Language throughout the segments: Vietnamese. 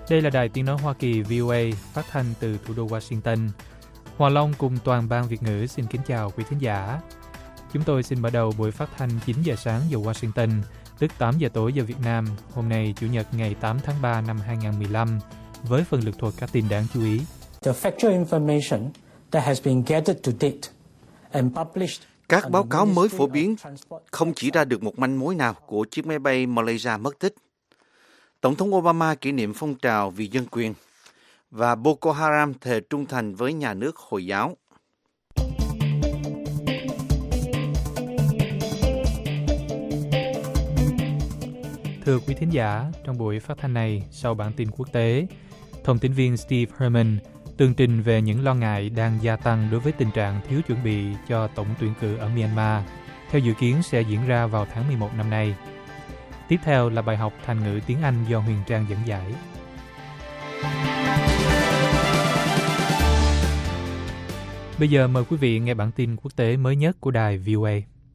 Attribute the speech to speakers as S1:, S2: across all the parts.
S1: Đây là Đài Tiếng nói Hoa Kỳ VOA phát thanh từ thủ đô Washington. Hòa Long cùng toàn ban Việt ngữ xin kính chào quý thính giả. Chúng tôi xin mở đầu buổi phát thanh 9 giờ sáng giờ Washington, tức 8 giờ tối giờ Việt Nam, hôm nay Chủ nhật ngày 8 tháng 3 năm 2015, với phần lược thuật các tin đáng chú ý.
S2: The factual information that has been gathered to date and published.
S3: Các báo cáo mới phổ biến không chỉ ra được một manh mối nào của chiếc máy bay Malaysia mất tích. Tổng thống Obama kỷ niệm phong trào vì dân quyền và Boko Haram thề trung thành với nhà nước Hồi giáo.
S1: Thưa quý thính giả, trong buổi phát thanh này, sau bản tin quốc tế, thông tín viên Steve Herman tường trình về những lo ngại đang gia tăng đối với tình trạng thiếu chuẩn bị cho tổng tuyển cử ở Myanmar, theo dự kiến sẽ diễn ra vào tháng 11 năm nay. Tiếp theo là bài học Thành ngữ tiếng Anh do Huyền Trang dẫn giải. Bây giờ mời quý vị nghe bản tin quốc tế mới nhất của đài VOA.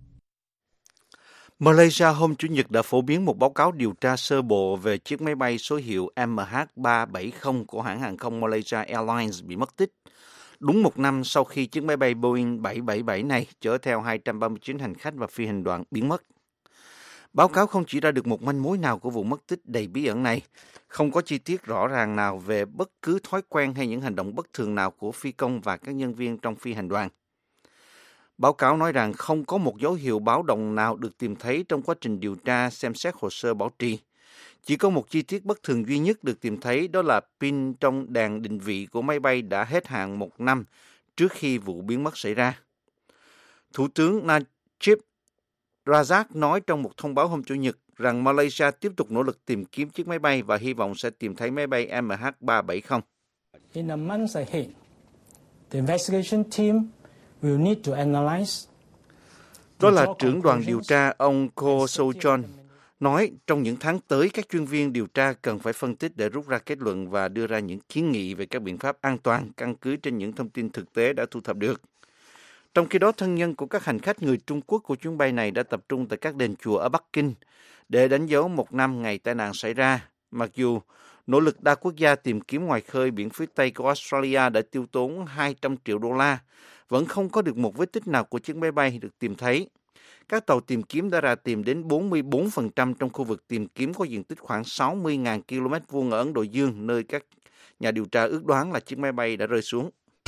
S3: Malaysia hôm Chủ nhật đã phổ biến một báo cáo điều tra sơ bộ về chiếc máy bay số hiệu MH370 của hãng hàng không Malaysia Airlines bị mất tích, đúng một năm sau khi chiếc máy bay Boeing 777 này chở theo 239 hành khách và phi hành đoàn biến mất. Báo cáo không chỉ ra được một manh mối nào của vụ mất tích đầy bí ẩn này, không có chi tiết rõ ràng nào về bất cứ thói quen hay những hành động bất thường nào của phi công và các nhân viên trong phi hành đoàn. Báo cáo nói rằng không có một dấu hiệu báo động nào được tìm thấy trong quá trình điều tra xem xét hồ sơ bảo trì. Chỉ có một chi tiết bất thường duy nhất được tìm thấy, đó là pin trong đèn định vị của máy bay đã hết hạn một năm trước khi vụ biến mất xảy ra. Thủ tướng Najib Razak nói trong một thông báo hôm Chủ nhật rằng Malaysia tiếp tục nỗ lực tìm kiếm chiếc máy bay và hy vọng sẽ tìm thấy máy bay MH370.
S2: In the months ahead, the investigation team will need to analyze.
S3: Đó là trưởng đoàn điều tra ông Ko So-chon nói trong những tháng tới, các chuyên viên điều tra cần phải phân tích để rút ra kết luận và đưa ra những kiến nghị về các biện pháp an toàn căn cứ trên những thông tin thực tế đã thu thập được. Trong khi đó, thân nhân của các hành khách người Trung Quốc của chuyến bay này đã tập trung tại các đền chùa ở Bắc Kinh để đánh dấu một năm ngày tai nạn xảy ra, mặc dù nỗ lực đa quốc gia tìm kiếm ngoài khơi biển phía Tây của Australia đã tiêu tốn 200 triệu đô la, vẫn không có được một vết tích nào của chiếc máy bay được tìm thấy. Các tàu tìm kiếm đã ra tìm đến 44% trong khu vực tìm kiếm có diện tích khoảng 60.000 km vuông ở Ấn Độ Dương, nơi các nhà điều tra ước đoán là chiếc máy bay đã rơi xuống.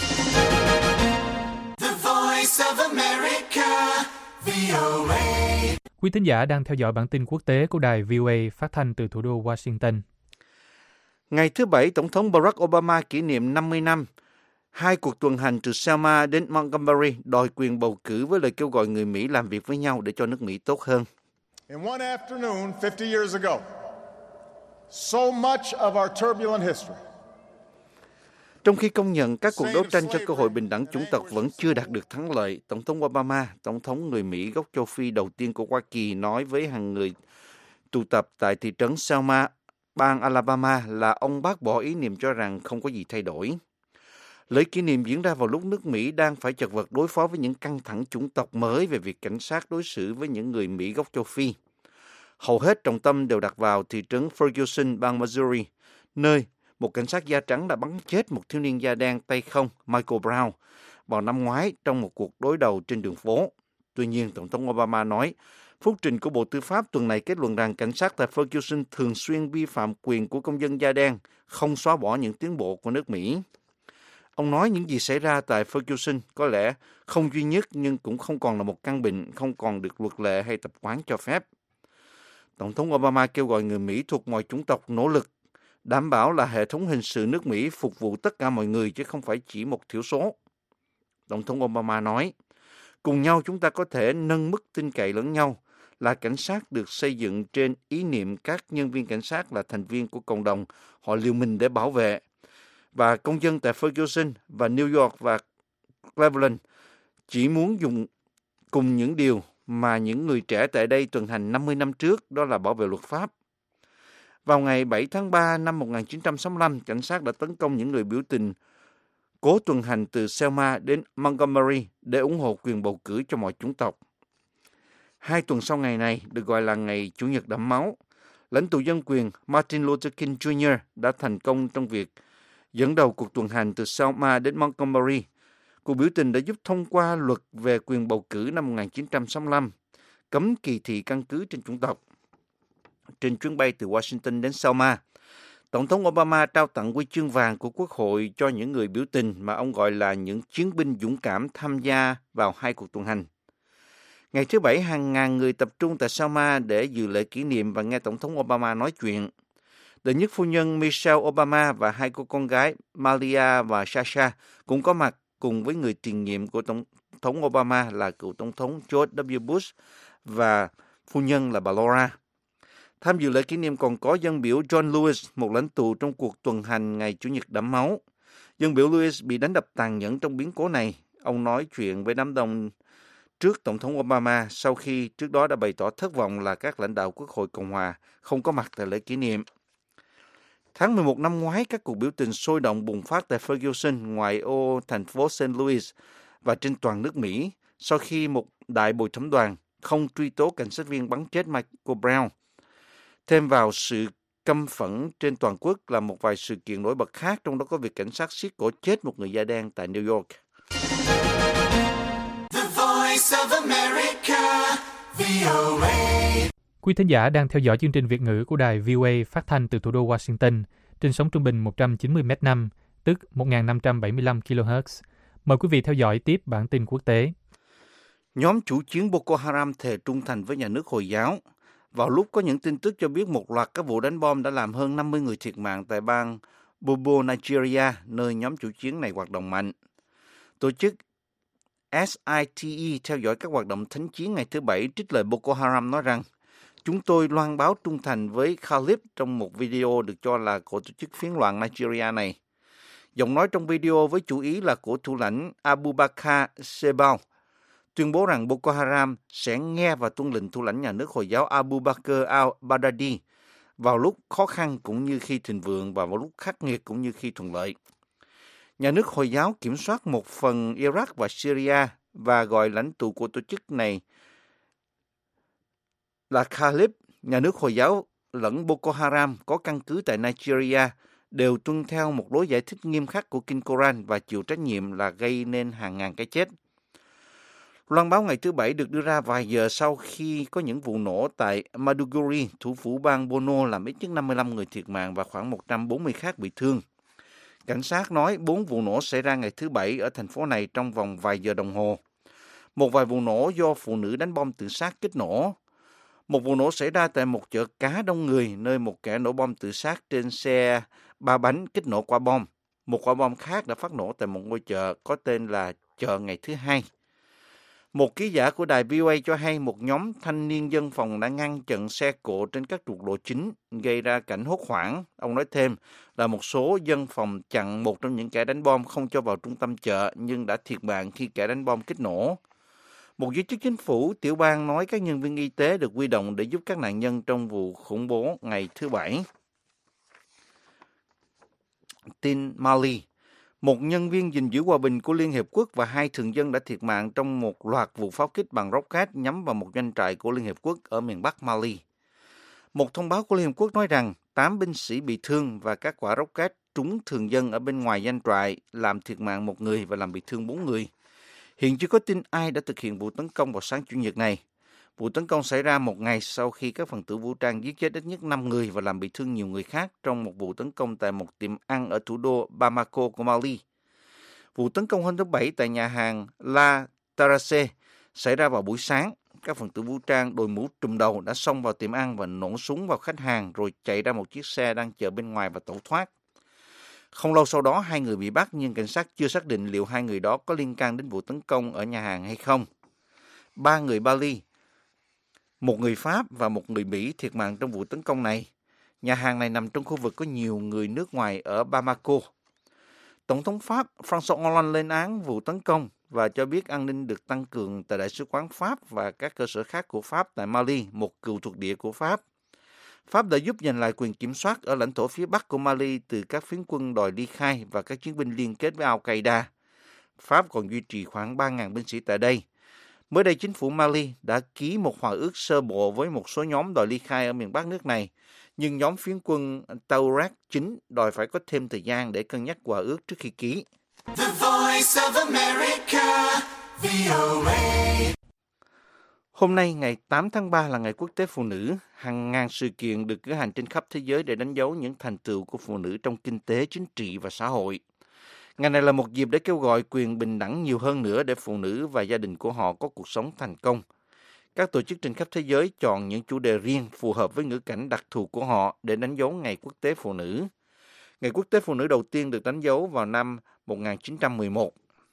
S1: Quý thính giả đang theo dõi bản tin quốc tế của đài VOA phát thanh từ thủ đô Washington.
S3: Ngày thứ Bảy, Tổng thống Barack Obama kỷ niệm 50 năm, 2 cuộc tuần hành từ Selma đến Montgomery đòi quyền bầu cử với lời kêu gọi người Mỹ làm việc với nhau để cho nước Mỹ tốt hơn.
S4: In one afternoon 50 years ago, so much of our turbulent history.
S3: Trong khi công nhận các cuộc đấu tranh cho cơ hội bình đẳng chủng tộc vẫn chưa đạt được thắng lợi, Tổng thống Obama, Tổng thống người Mỹ gốc châu Phi đầu tiên của Hoa Kỳ, nói với hàng người tụ tập tại thị trấn Selma, bang Alabama là ông bác bỏ ý niệm cho rằng không có gì thay đổi. Lễ kỷ niệm diễn ra vào lúc nước Mỹ đang phải chật vật đối phó với những căng thẳng chủng tộc mới về việc cảnh sát đối xử với những người Mỹ gốc châu Phi. Hầu hết trọng tâm đều đặt vào thị trấn Ferguson, bang Missouri, nơi một cảnh sát da trắng đã bắn chết một thiếu niên da đen tay không, Michael Brown, vào năm ngoái trong một cuộc đối đầu trên đường phố. Tuy nhiên, Tổng thống Obama nói, phúc trình của Bộ Tư pháp tuần này kết luận rằng cảnh sát tại Ferguson thường xuyên vi phạm quyền của công dân da đen, không xóa bỏ những tiến bộ của nước Mỹ. Ông nói những gì xảy ra tại Ferguson có lẽ không duy nhất nhưng cũng không còn là một căn bệnh, không còn được luật lệ hay tập quán cho phép. Tổng thống Obama kêu gọi người Mỹ thuộc mọi chủng tộc nỗ lực đảm bảo là hệ thống hình sự nước Mỹ phục vụ tất cả mọi người chứ không phải chỉ một thiểu số. Tổng thống Obama nói, cùng nhau chúng ta có thể nâng mức tin cậy lẫn nhau, là cảnh sát được xây dựng trên ý niệm các nhân viên cảnh sát là thành viên của cộng đồng, họ liều mình để bảo vệ. Và công dân tại Ferguson và New York và Cleveland chỉ muốn dùng cùng những điều mà những người trẻ tại đây tuần hành 50 năm trước, đó là bảo vệ luật pháp. Vào ngày 7 tháng 3 năm 1965, cảnh sát đã tấn công những người biểu tình cố tuần hành từ Selma đến Montgomery để ủng hộ quyền bầu cử cho mọi chủng tộc. 2 tuần sau ngày này, được gọi là ngày Chủ nhật đẫm máu, lãnh tụ dân quyền Martin Luther King Jr. đã thành công trong việc dẫn đầu cuộc tuần hành từ Selma đến Montgomery. Cuộc biểu tình đã giúp thông qua luật về quyền bầu cử năm 1965, cấm kỳ thị căn cứ trên chủng tộc. Trên chuyến bay từ Washington đến Selma, Tổng thống Obama trao tặng huy chương vàng của Quốc hội cho những người biểu tình mà ông gọi là những chiến binh dũng cảm tham gia vào hai cuộc tuần hành. Ngày thứ Bảy, hàng ngàn người tập trung tại Selma để dự lễ kỷ niệm và nghe Tổng thống Obama nói chuyện. Đệ nhất phu nhân Michelle Obama và hai cô con gái Malia và Sasha cũng có mặt cùng với người tiền nhiệm của Tổng thống Obama là cựu Tổng thống George W. Bush và phu nhân là bà Laura. Tham dự lễ kỷ niệm còn có dân biểu John Lewis, một lãnh tụ trong cuộc tuần hành ngày Chủ nhật đẫm máu. Dân biểu Lewis bị đánh đập tàn nhẫn trong biến cố này. Ông nói chuyện với đám đông trước Tổng thống Obama sau khi trước đó đã bày tỏ thất vọng là các lãnh đạo Quốc hội Cộng hòa không có mặt tại lễ kỷ niệm. Tháng 11 năm ngoái, các cuộc biểu tình sôi động bùng phát tại Ferguson, ngoại ô thành phố St. Louis và trên toàn nước Mỹ sau khi một đại bồi thẩm đoàn không truy tố cảnh sát viên bắn chết Michael Brown. Thêm vào sự căm phẫn trên toàn quốc là một vài sự kiện nổi bật khác, trong đó có việc cảnh sát siết cổ chết một người da đen tại New York.
S1: The Voice of America, VOA. Quý thính giả đang theo dõi chương trình Việt ngữ của đài VOA phát thanh từ thủ đô Washington trên sóng trung bình 190 m5, tức 1.575 kHz. Mời quý vị theo dõi tiếp bản tin quốc tế.
S3: Nhóm chủ chiến Boko Haram thề trung thành với nhà nước Hồi giáo. Vào lúc có những tin tức cho biết một loạt các vụ đánh bom đã làm hơn 50 người thiệt mạng tại bang Bobo, Nigeria, nơi nhóm chủ chiến này hoạt động mạnh. Tổ chức SITE theo dõi các hoạt động thánh chiến ngày thứ Bảy trích lời Boko Haram nói rằng chúng tôi loan báo trung thành với Khalid trong một video được cho là của tổ chức phiến loạn Nigeria này. Giọng nói trong video với chủ ý là của thủ lãnh Abubakar Shekau tuyên bố rằng Boko Haram sẽ nghe và tuân lệnh thủ lãnh nhà nước Hồi giáo Abubakar al-Baghdadi vào lúc khó khăn cũng như khi thịnh vượng và vào lúc khắc nghiệt cũng như khi thuận lợi. Nhà nước Hồi giáo kiểm soát một phần Iraq và Syria và gọi lãnh tụ của tổ chức này là Khalid. Nhà nước Hồi giáo lẫn Boko Haram có căn cứ tại Nigeria đều tuân theo một lối giải thích nghiêm khắc của Kinh Koran và chịu trách nhiệm là gây nên hàng ngàn cái chết. Loan báo ngày thứ Bảy được đưa ra vài giờ sau khi có những vụ nổ tại Maiduguri, thủ phủ bang Borno, làm ít nhất 55 người thiệt mạng và khoảng 140 khác bị thương. Cảnh sát nói 4 vụ nổ xảy ra ngày thứ Bảy ở thành phố này trong vòng vài giờ đồng hồ. Một vài vụ nổ do phụ nữ đánh bom tự sát kích nổ. Một vụ nổ xảy ra tại một chợ cá đông người, nơi một kẻ nổ bom tự sát trên xe 3 bánh kích nổ quả bom. Một quả bom khác đã phát nổ tại một ngôi chợ có tên là chợ ngày thứ Hai. Một ký giả của đài VOA cho hay một nhóm thanh niên dân phòng đã ngăn chặn xe cộ trên các trục lộ chính, gây ra cảnh hốt hoảng. Ông nói thêm là một số dân phòng chặn một trong những kẻ đánh bom không cho vào trung tâm chợ, nhưng đã thiệt mạng khi kẻ đánh bom kích nổ. Một giới chức chính phủ tiểu bang nói các nhân viên y tế được huy động để giúp các nạn nhân trong vụ khủng bố ngày thứ Bảy. Tin Mali. Một nhân viên gìn giữ hòa bình của Liên Hiệp Quốc và 2 thường dân đã thiệt mạng trong một loạt vụ pháo kích bằng rocket nhắm vào một doanh trại của Liên Hiệp Quốc ở miền Bắc Mali. Một thông báo của Liên Hiệp Quốc nói rằng 8 binh sĩ bị thương và các quả rocket trúng thường dân ở bên ngoài doanh trại, làm thiệt mạng 1 người và làm bị thương 4 người. Hiện chưa có tin ai đã thực hiện vụ tấn công vào sáng Chủ nhật này. Vụ tấn công xảy ra một ngày sau khi các phần tử vũ trang giết chết ít nhất 5 người và làm bị thương nhiều người khác trong một vụ tấn công tại một tiệm ăn ở thủ đô Bamako của Mali. Vụ tấn công hôm thứ Bảy tại nhà hàng La Terrasse xảy ra vào buổi sáng. Các phần tử vũ trang đội mũ trùm đầu đã xông vào tiệm ăn và nổ súng vào khách hàng rồi chạy ra một chiếc xe đang chờ bên ngoài và tẩu thoát. Không lâu sau đó 2 người bị bắt nhưng cảnh sát chưa xác định liệu 2 người đó có liên can đến vụ tấn công ở nhà hàng hay không. 3 người Mali, 1 người Pháp và 1 người Mỹ thiệt mạng trong vụ tấn công này. Nhà hàng này nằm trong khu vực có nhiều người nước ngoài ở Bamako. Tổng thống Pháp François Hollande lên án vụ tấn công và cho biết an ninh được tăng cường tại Đại sứ quán Pháp và các cơ sở khác của Pháp tại Mali, một cựu thuộc địa của Pháp. Pháp đã giúp giành lại quyền kiểm soát ở lãnh thổ phía Bắc của Mali từ các phiến quân đòi ly khai và các chiến binh liên kết với Al-Qaeda. Pháp còn duy trì khoảng 3.000 binh sĩ tại đây. Mới đây, chính phủ Mali đã ký một hòa ước sơ bộ với một số nhóm đòi ly khai ở miền Bắc nước này, nhưng nhóm phiến quân Tuareg chính đòi phải có thêm thời gian để cân nhắc hòa ước trước khi ký. The Voice of America, VOA. Hôm nay, ngày 8 tháng 3 là Ngày Quốc tế Phụ nữ. Hàng ngàn sự kiện được cử hành trên khắp thế giới để đánh dấu những thành tựu của phụ nữ trong kinh tế, chính trị và xã hội. Ngày này là một dịp để kêu gọi quyền bình đẳng nhiều hơn nữa để phụ nữ và gia đình của họ có cuộc sống thành công. Các tổ chức trên khắp thế giới chọn những chủ đề riêng phù hợp với ngữ cảnh đặc thù của họ để đánh dấu Ngày Quốc tế Phụ nữ. Ngày Quốc tế Phụ nữ đầu tiên được đánh dấu vào năm 1911.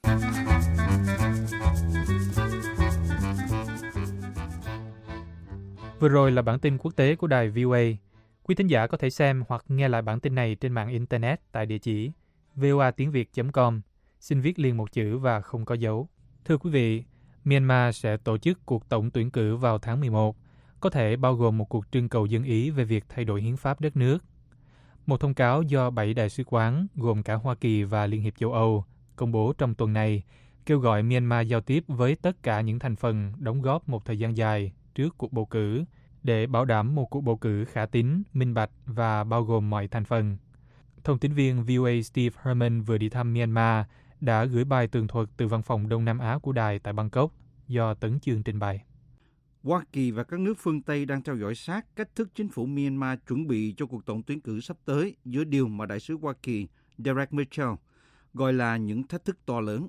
S1: Vừa rồi là bản tin quốc tế của đài VOA. Quý thính giả có thể xem hoặc nghe lại bản tin này trên mạng Internet tại địa chỉ voatiengviet.com. Xin viết liền một chữ và không có dấu. Thưa quý vị, Myanmar sẽ tổ chức cuộc tổng tuyển cử vào tháng 11, có thể bao gồm một cuộc trưng cầu dân ý về việc thay đổi hiến pháp đất nước. Một thông cáo do 7 đại sứ quán, gồm cả Hoa Kỳ và Liên hiệp châu Âu, công bố trong tuần này, kêu gọi Myanmar giao tiếp với tất cả những thành phần đóng góp một thời gian dài trước cuộc bầu cử để bảo đảm một cuộc bầu cử khả tín, minh bạch và bao gồm mọi thành phần. Thông tín viên VOA Steve Herman vừa đi thăm Myanmar đã gửi bài tường thuật từ văn phòng Đông Nam Á của đài tại Bangkok do Tấn Chương trình bày.
S3: Hoa Kỳ và các nước phương Tây đang theo dõi sát cách thức chính phủ Myanmar chuẩn bị cho cuộc tổng tuyển cử sắp tới giữa điều mà đại sứ Hoa Kỳ Derek Mitchell gọi là những thách thức to lớn.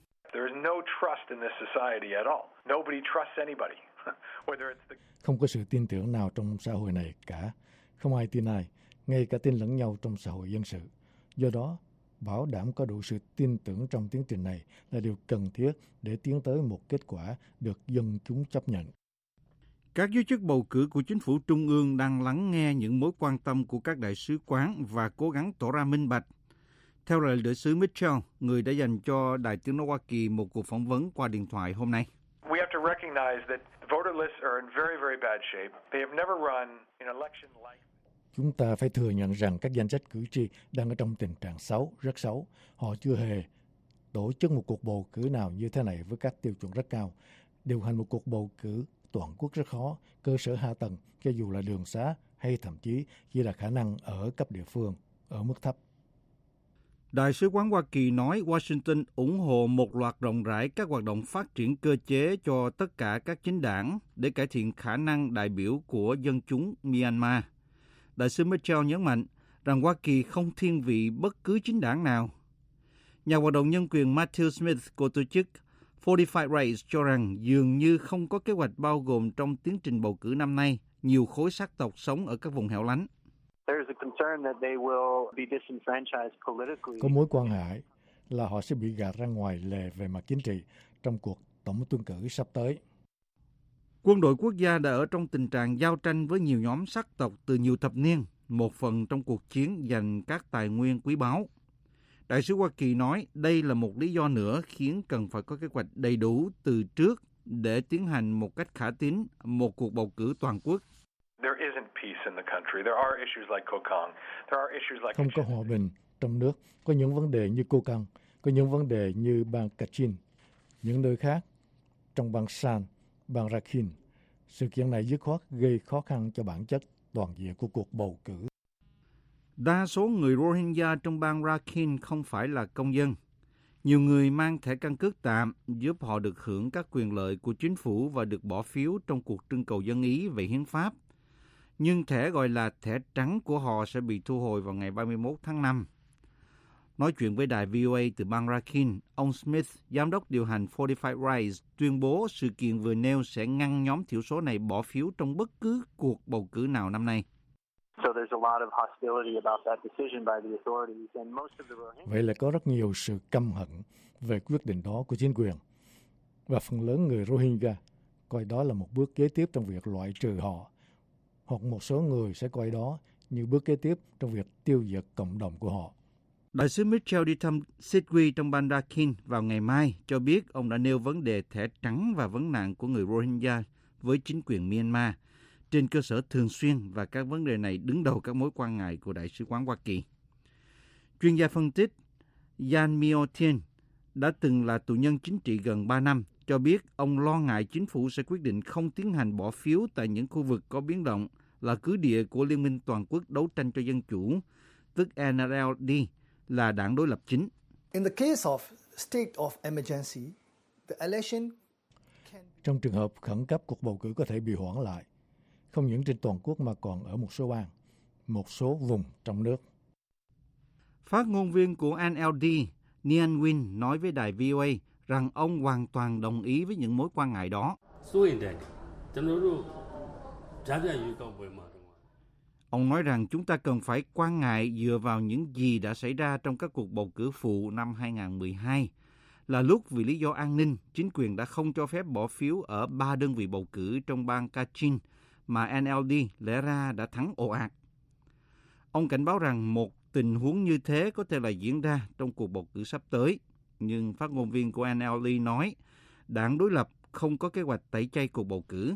S5: Không có sự tin tưởng nào trong xã hội này cả. Không ai tin ai, ngay cả tin lẫn nhau trong xã hội dân sự. Do đó, bảo đảm có đủ sự tin tưởng trong tiến trình này là điều cần thiết để tiến tới một kết quả được dân chúng chấp nhận.
S3: Các giới chức bầu cử của chính phủ trung ương đang lắng nghe những mối quan tâm của các đại sứ quán và cố gắng tỏ ra minh bạch. Theo lời đại sứ Mitchell, người đã dành cho Đài Tiếng nói Hoa Kỳ một cuộc phỏng vấn qua điện thoại hôm nay.
S5: Chúng ta phải thừa nhận rằng các danh sách cử tri đang ở trong tình trạng xấu, rất xấu. Họ chưa hề tổ chức một cuộc bầu cử nào như thế này với các tiêu chuẩn rất cao. Điều hành một cuộc bầu cử toàn quốc rất khó, cơ sở hạ tầng, cho dù là đường xá hay thậm chí chỉ là khả năng ở cấp địa phương, ở mức thấp.
S3: Đại sứ quán Hoa Kỳ nói Washington ủng hộ một loạt rộng rãi các hoạt động phát triển cơ chế cho tất cả các chính đảng để cải thiện khả năng đại biểu của dân chúng Myanmar. Đại sứ Mitchell nhấn mạnh rằng Hoa Kỳ không thiên vị bất cứ chính đảng nào. Nhà hoạt động nhân quyền Matthew Smith của tổ chức Fortified Rights cho rằng dường như không có kế hoạch bao gồm trong tiến trình bầu cử năm nay nhiều khối sắc tộc sống ở các vùng hẻo lánh.
S5: Có mối quan ngại là họ sẽ bị gạt ra ngoài lề về mặt chính trị trong cuộc tổng tuyển cử sắp tới.
S3: Quân đội quốc gia đã ở trong tình trạng giao tranh với nhiều nhóm sắc tộc từ nhiều thập niên, một phần trong cuộc chiến giành các tài nguyên quý báu. Đại sứ Hoa Kỳ nói đây là một lý do nữa khiến cần phải có kế hoạch đầy đủ từ trước để tiến hành một cách khả tín một cuộc bầu cử toàn quốc.
S5: Không có hòa bình trong nước, có những vấn đề như Cô Căng, có những vấn đề như bang Kachin, những nơi khác trong bang San, bang Rakhine. Sự kiện này dứt khoát gây khó khăn cho bản chất toàn diện của cuộc bầu cử.
S3: Đa số người Rohingya trong bang Rakhine không phải là công dân. Nhiều người mang thẻ căn cước tạm giúp họ được hưởng các quyền lợi của chính phủ và được bỏ phiếu trong cuộc trưng cầu dân ý về hiến pháp. Nhưng thẻ gọi là thẻ trắng của họ sẽ bị thu hồi vào ngày 31 tháng 5. Nói chuyện với đài VOA từ bang Rakhine, ông Smith, giám đốc điều hành Fortified Rights, tuyên bố sự kiện vừa nêu sẽ ngăn nhóm thiểu số này bỏ phiếu trong bất cứ cuộc bầu cử nào năm nay.
S5: Vậy là có rất nhiều sự căm hận về quyết định đó của chính quyền. Và phần lớn người Rohingya coi đó là một bước kế tiếp trong việc loại trừ họ. Hoặc một số người sẽ coi đó như bước kế tiếp trong việc tiêu diệt cộng đồng của họ.
S3: Đại sứ Mitchell đi thăm Sitwe trong bang Rakhine vào ngày mai cho biết ông đã nêu vấn đề thẻ trắng và vấn nạn của người Rohingya với chính quyền Myanmar trên cơ sở thường xuyên và các vấn đề này đứng đầu các mối quan ngại của Đại sứ quán Hoa Kỳ. Chuyên gia phân tích Yan Myo Thien đã từng là tù nhân chính trị gần 3 năm, cho biết ông lo ngại chính phủ sẽ quyết định không tiến hành bỏ phiếu tại những khu vực có biến động là cứ địa của Liên minh Toàn quốc đấu tranh cho dân chủ, tức NLD, là đảng đối lập chính.
S6: In the case of state of emergency, the election
S5: Trong trường hợp khẩn cấp, cuộc bầu cử có thể bị hoãn lại, không những trên toàn quốc mà còn ở một số bang, một số vùng trong nước.
S3: Phát ngôn viên của NLD, Nian Win, nói với đài VOA rằng ông hoàn toàn đồng ý với những mối quan ngại đó. Ông nói rằng chúng ta cần phải quan ngại dựa vào những gì đã xảy ra trong các cuộc bầu cử phụ năm 2012, là lúc vì lý do an ninh, chính quyền đã không cho phép bỏ phiếu ở 3 đơn vị bầu cử trong bang Kachin mà NLD lẽ ra đã thắng ồ ạt. Ông cảnh báo rằng một tình huống như thế có thể là diễn ra trong cuộc bầu cử sắp tới, nhưng phát ngôn viên của NLD nói đảng đối lập không có kế hoạch tẩy chay cuộc bầu cử.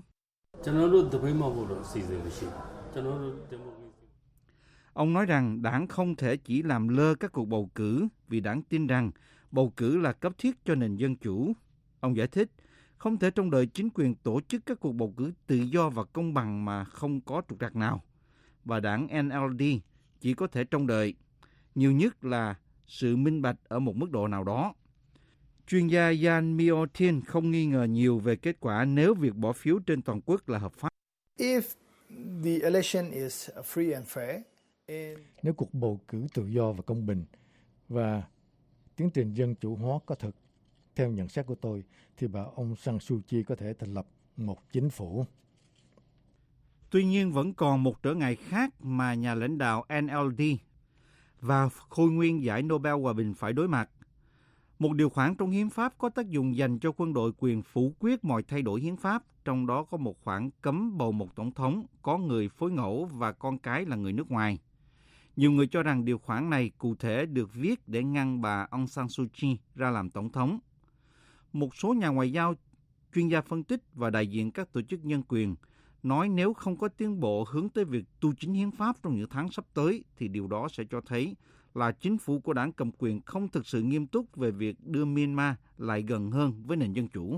S3: Ông nói rằng đảng không thể chỉ làm lơ các cuộc bầu cử vì đảng tin rằng bầu cử là cấp thiết cho nền dân chủ. Ông giải thích, không thể trông đợi chính quyền tổ chức các cuộc bầu cử tự do và công bằng mà không có trục trặc nào. Và đảng NLD chỉ có thể trông đợi, nhiều nhất là sự minh bạch ở một mức độ nào đó. Chuyên gia Jan Miotin không nghi ngờ nhiều về kết quả nếu việc bỏ phiếu trên toàn quốc là hợp pháp.
S6: if the election is free and fair,
S5: Nếu cuộc bầu cử tự do và công bình và tiến trình dân chủ hóa có thực, theo nhận xét của tôi, thì bà Aung San Suu Kyi có thể thành lập một chính phủ.
S3: Tuy nhiên vẫn còn một trở ngại khác mà nhà lãnh đạo NLD và khôi nguyên giải Nobel Hòa bình phải đối mặt. Một điều khoản trong hiến pháp có tác dụng dành cho quân đội quyền phủ quyết mọi thay đổi hiến pháp, trong đó có một khoản cấm bầu một tổng thống có người phối ngẫu và con cái là người nước ngoài. Nhiều người cho rằng điều khoản này cụ thể được viết để ngăn bà Aung San Suu Kyi ra làm tổng thống. Một số nhà ngoại giao, chuyên gia phân tích và đại diện các tổ chức nhân quyền nói nếu không có tiến bộ hướng tới việc tu chính hiến pháp trong những tháng sắp tới thì điều đó sẽ cho thấy là chính phủ của đảng cầm quyền không thực sự nghiêm túc về việc đưa Myanmar lại gần hơn với nền dân chủ.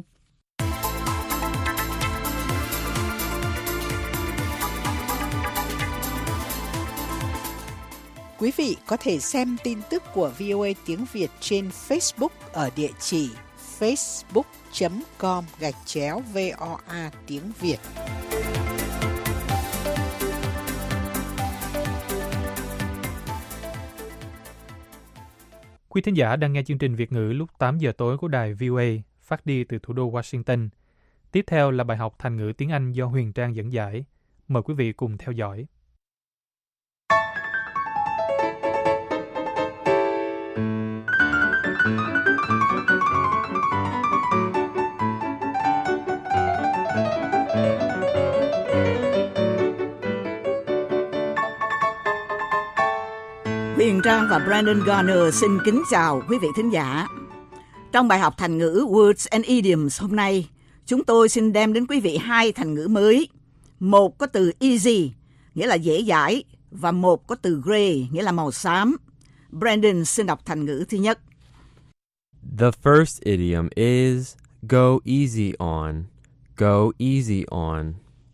S7: Quý vị có thể xem tin tức của VOA tiếng Việt trên Facebook ở địa chỉ facebook.com/VOA tiếng Việt.
S1: Quý thính giả đang nghe chương trình Việt ngữ lúc 8 giờ tối của đài VOA phát đi từ thủ đô Washington. Tiếp theo là bài học thành ngữ tiếng Anh do Huyền Trang dẫn giải. Mời quý vị cùng theo dõi.
S8: Huyền Trang và Brandon Garner xin kính chào quý vị thính giả. Trong bài học thành ngữ Words and Idioms hôm nay, chúng tôi xin đem đến quý vị 2 thành ngữ mới. Một có từ easy, nghĩa là dễ dãi, và một có từ gray, nghĩa là màu xám. Brandon xin đọc thành ngữ thứ nhất.
S9: The first idiom is go easy on. Go easy on.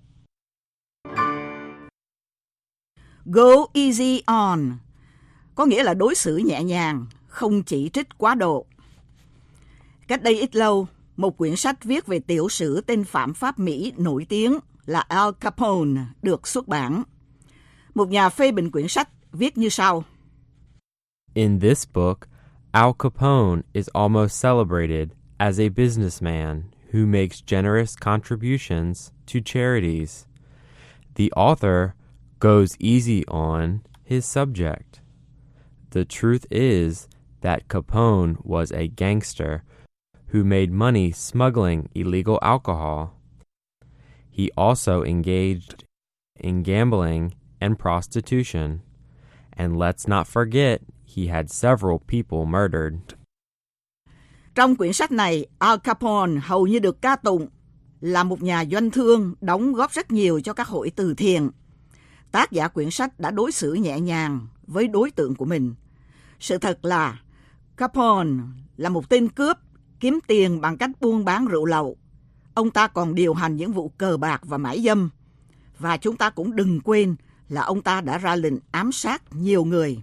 S8: Go easy on có nghĩa là đối xử nhẹ nhàng, không chỉ trích quá độ. Cách đây ít lâu, một quyển sách viết về tiểu sử tên phạm pháp Mỹ nổi tiếng là Al Capone được xuất bản. Một nhà phê bình quyển sách viết như sau.
S9: In this book, Al Capone is almost celebrated as a businessman who makes generous contributions to charities. The author goes easy on his subject. The truth is that Capone was a gangster who made money smuggling illegal alcohol. He also engaged in gambling and prostitution. And let's not forget, he had several people murdered.
S8: Trong quyển sách này, Al Capone hầu như được ca tụng là một nhà doanh thương đóng góp rất nhiều cho các hội từ thiện. Tác giả quyển sách đã đối xử nhẹ nhàng với đối tượng của mình. Sự thật là Capone là một tên cướp, kiếm tiền bằng cách buôn bán rượu lậu. Ông ta còn điều hành những vụ cờ bạc và mại dâm. Và chúng ta cũng đừng quên là ông ta đã ra lệnh ám sát nhiều người.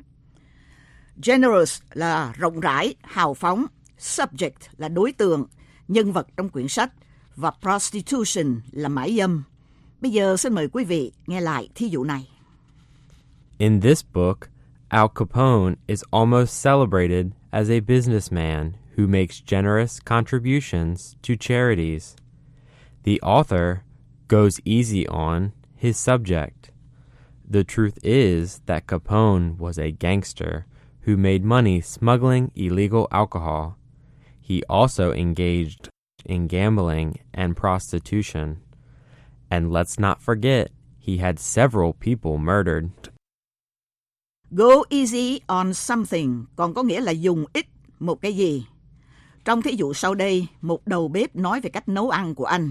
S8: Generous là rộng rãi, hào phóng. Subject là đối tượng, nhân vật trong quyển sách. Và prostitution là mại dâm. Bây giờ xin mời quý vị nghe lại thí dụ này.
S9: In this book, Al Capone is almost celebrated as a businessman who makes generous contributions to charities. The author goes easy on his subject. The truth is that Capone was a gangster who made money smuggling illegal alcohol. He also engaged in gambling and prostitution. And let's not forget, he had several people murdered.
S8: Go easy on something còn có nghĩa là dùng ít một cái gì. Trong thí dụ sau đây, một đầu bếp nói về cách nấu ăn của anh.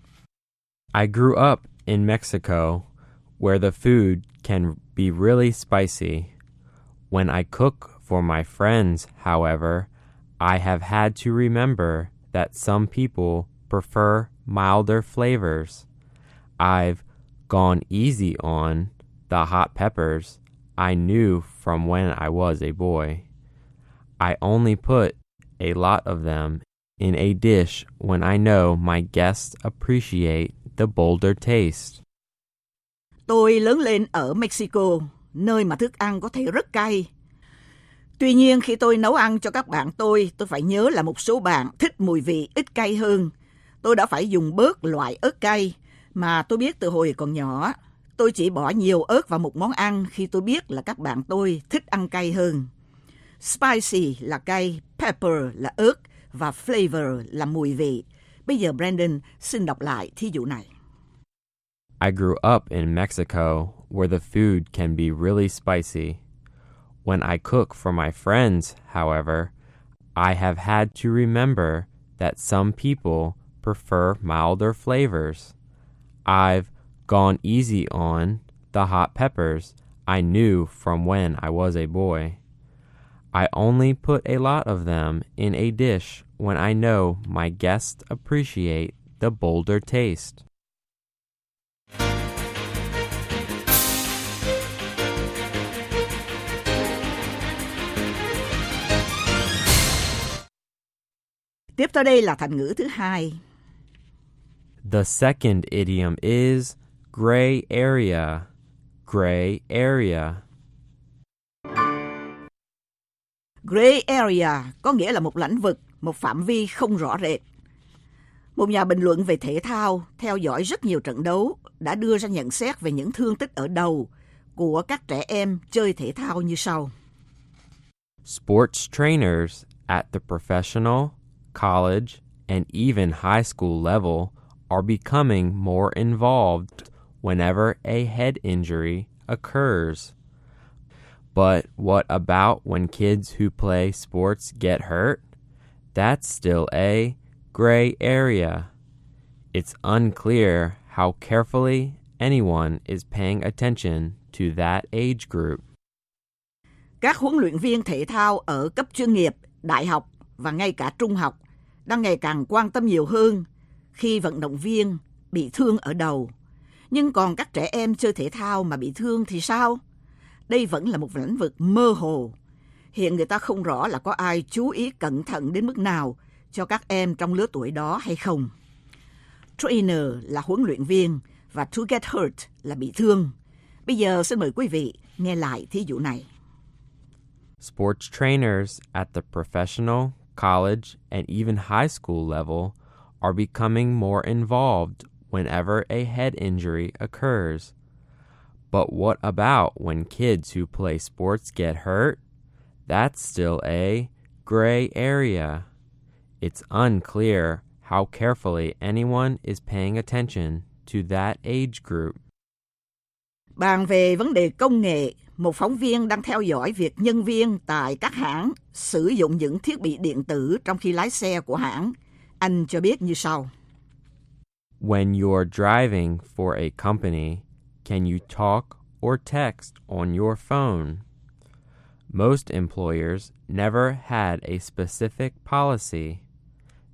S9: I grew up in Mexico, where the food can be really spicy. When I cook for my friends, however, I have had to remember that some people prefer milder flavors. I've gone easy on the hot peppers I knew from when I was a boy. I only put a lot of them in a dish when I know my guests appreciate the bolder taste.
S8: Tôi lớn lên ở Mexico, nơi mà thức ăn có thể rất cay. Tuy nhiên khi tôi nấu ăn cho các bạn tôi phải nhớ là một số bạn thích mùi vị ít cay hơn. Tôi đã phải dùng bớt loại ớt cay mà tôi biết từ hồi còn nhỏ. Tôi chỉ bỏ nhiều ớt vào một món ăn khi tôi biết là các bạn tôi thích ăn cay hơn. Spicy là cay, pepper là ớt và flavor là mùi vị. Bây giờ Brandon xin đọc lại thí dụ này.
S9: I grew up in Mexico, where the food can be really spicy. When I cook for my friends, however, I have had to remember that some people prefer milder flavors. I've gone easy on the hot peppers I knew from when I was a boy. I only put a lot of them in a dish when I know my guests appreciate the bolder taste.
S8: Tiếp tới đây là thành ngữ thứ hai.
S9: The second idiom is gray area. Gray area.
S8: Gray area có nghĩa là một lãnh vực, một phạm vi không rõ rệt. Một nhà bình luận về thể thao theo dõi rất nhiều trận đấu đã đưa ra nhận xét về những thương tích ở đầu của các trẻ em chơi thể thao như sau.
S9: Sports trainers at the professional, college, and even high school level are becoming more involved whenever a head injury occurs. But what about when kids who play sports get hurt? That's still a gray area. It's unclear how carefully anyone is paying attention to that age group.
S8: Các huấn luyện viên thể thao ở cấp chuyên nghiệp, đại học và ngay cả trung học đang ngày càng quan tâm nhiều hơn khi vận động viên bị thương ở đầu. Nhưng còn các trẻ em chơi thể thao mà bị thương thì sao? Đây vẫn là một lĩnh vực mơ hồ. Hiện người ta không rõ là có ai chú ý cẩn thận đến mức nào cho các em trong lứa tuổi đó hay không. Trainer là huấn luyện viên và to get hurt là bị thương. Bây giờ xin mời quý vị nghe lại thí dụ này.
S9: Sports trainers at the professional, college, and even high school level are becoming more involved whenever a head injury occurs. But what about when kids who play sports get hurt? That's still a gray area. It's unclear how carefully anyone is paying attention to that age group.
S8: Bàn về vấn đề công nghệ, một phóng viên đang theo dõi việc nhân viên tại các hãng sử dụng những thiết bị điện tử trong khi lái xe của hãng. Anh cho biết như sau.
S9: When you're driving for a company, can you talk or text on your phone? Most employers never had a specific policy,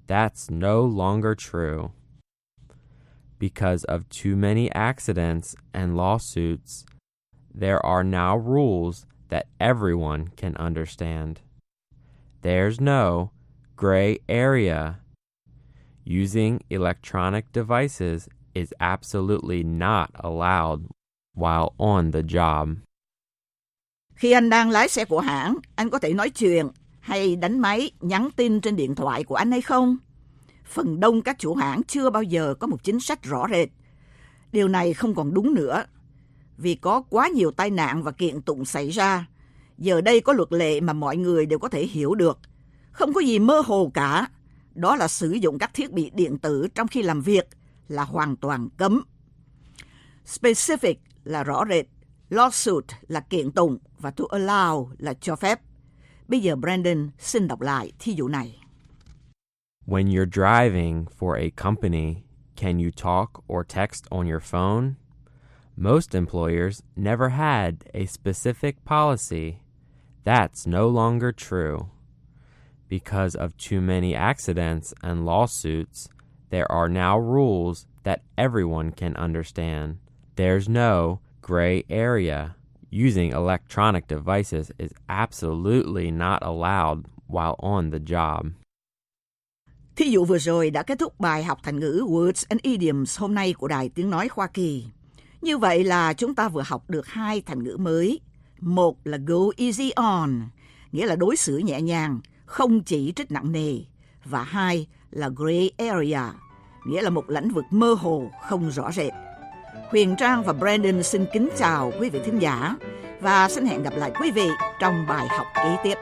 S9: That's no longer true. Because of too many accidents and lawsuits, there are now rules that everyone can understand. There's no gray area. Using electronic devices is absolutely not allowed while on the job.
S8: Khi anh đang lái xe của hãng, anh có thể nói chuyện hay đánh máy, nhắn tin trên điện thoại của anh hay không? Phần đông các chủ hãng chưa bao giờ có một chính sách rõ rệt. Điều này không còn đúng nữa, vì có quá nhiều tai nạn và kiện tụng xảy ra. Giờ đây có luật lệ mà mọi người đều có thể hiểu được. Không có gì mơ hồ cả. Đó là sử dụng các thiết bị điện tử trong khi làm việc là hoàn toàn cấm. Specific là rõ rệt, lawsuit là kiện tụng và to allow là cho phép. Bây giờ Brandon xin đọc lại thí dụ này.
S9: When you're driving for a company, can you talk or text on your phone? Most employers never had a specific policy. That's no longer true. Because of too many accidents and lawsuits, there are now rules that everyone can understand. There's no gray area. Using electronic devices is absolutely not allowed while on the job.
S8: Thí dụ vừa rồi đã kết thúc bài học thành ngữ Words and Idioms hôm nay của Đài Tiếng Nói Hoa Kỳ. Như vậy là chúng ta vừa học được 2 thành ngữ mới. Một là go easy on, nghĩa là đối xử nhẹ nhàng, không chỉ trích nặng nề. Và 2 là gray area, nghĩa là một lĩnh vực mơ hồ, không rõ rệt. Huyền Trang và Brandon xin kính chào quý vị thính giả và xin hẹn gặp lại quý vị trong bài học kế tiếp.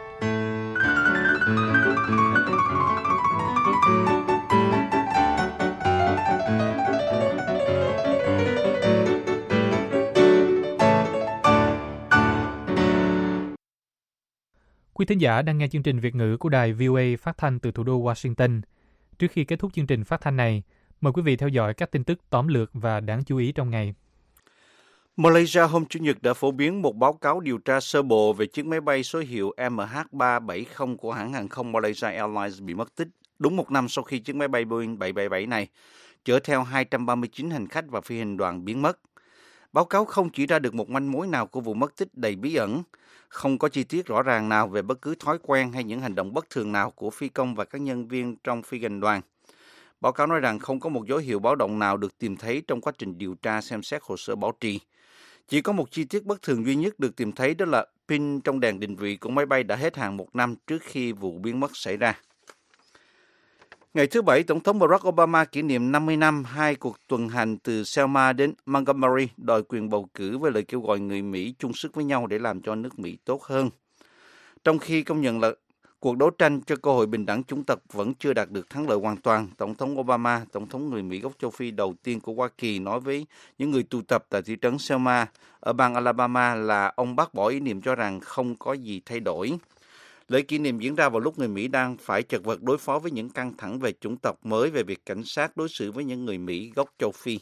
S1: Quý thính giả đang nghe chương trình Việt ngữ của đài VOA phát thanh từ thủ đô Washington. Trước khi kết thúc chương trình phát thanh này, mời quý vị theo dõi các tin tức tóm lược và đáng chú ý trong ngày.
S3: Malaysia hôm Chủ nhật đã phổ biến một báo cáo điều tra sơ bộ về chiếc máy bay số hiệu MH370 của hãng hàng không Malaysia Airlines bị mất tích, đúng một năm sau khi chiếc máy bay Boeing 777 này chở theo 239 hành khách và phi hành đoàn biến mất. Báo cáo không chỉ ra được một manh mối nào của vụ mất tích đầy bí ẩn, không có chi tiết rõ ràng nào về bất cứ thói quen hay những hành động bất thường nào của phi công và các nhân viên trong phi hành đoàn. Báo cáo nói rằng không có một dấu hiệu báo động nào được tìm thấy trong quá trình điều tra xem xét hồ sơ bảo trì. Chỉ có một chi tiết bất thường duy nhất được tìm thấy, đó là pin trong đèn định vị của máy bay đã hết hạn một năm trước khi vụ biến mất xảy ra. Ngày thứ Bảy, Tổng thống Barack Obama kỷ niệm 50 năm 2 cuộc tuần hành từ Selma đến Montgomery đòi quyền bầu cử với lời kêu gọi người Mỹ chung sức với nhau để làm cho nước Mỹ tốt hơn. Trong khi công nhận là cuộc đấu tranh cho cơ hội bình đẳng chủng tộc vẫn chưa đạt được thắng lợi hoàn toàn, Tổng thống Obama, Tổng thống người Mỹ gốc châu Phi đầu tiên của Hoa Kỳ, nói với những người tụ tập tại thị trấn Selma ở bang Alabama là ông bác bỏ ý niệm cho rằng không có gì thay đổi. Lễ kỷ niệm diễn ra vào lúc người Mỹ đang phải chật vật đối phó với những căng thẳng về chủng tộc mới về việc cảnh sát đối xử với những người Mỹ gốc châu Phi.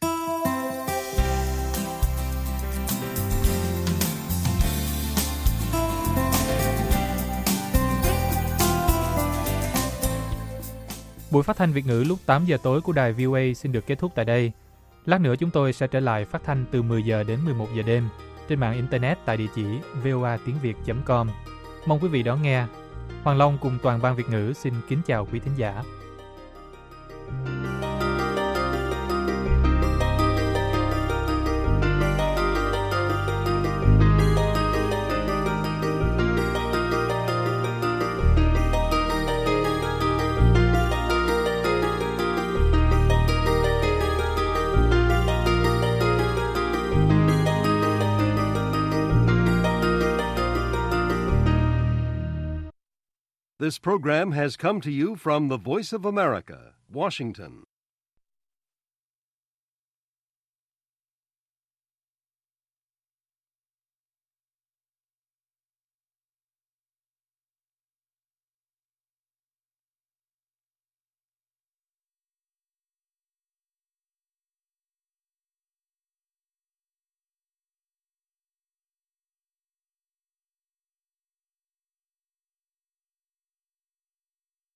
S1: Buổi phát thanh Việt ngữ lúc 8 giờ tối của đài VOA xin được kết thúc tại đây. Lát nữa chúng tôi sẽ trở lại phát thanh từ 10 giờ đến 11 giờ đêm trên mạng Internet tại địa chỉ voatiengviet.com. Mong quý vị đón nghe. Hoàng Long cùng toàn ban Việt ngữ xin kính chào quý thính giả.
S10: This program has come to you from the Voice of America, Washington.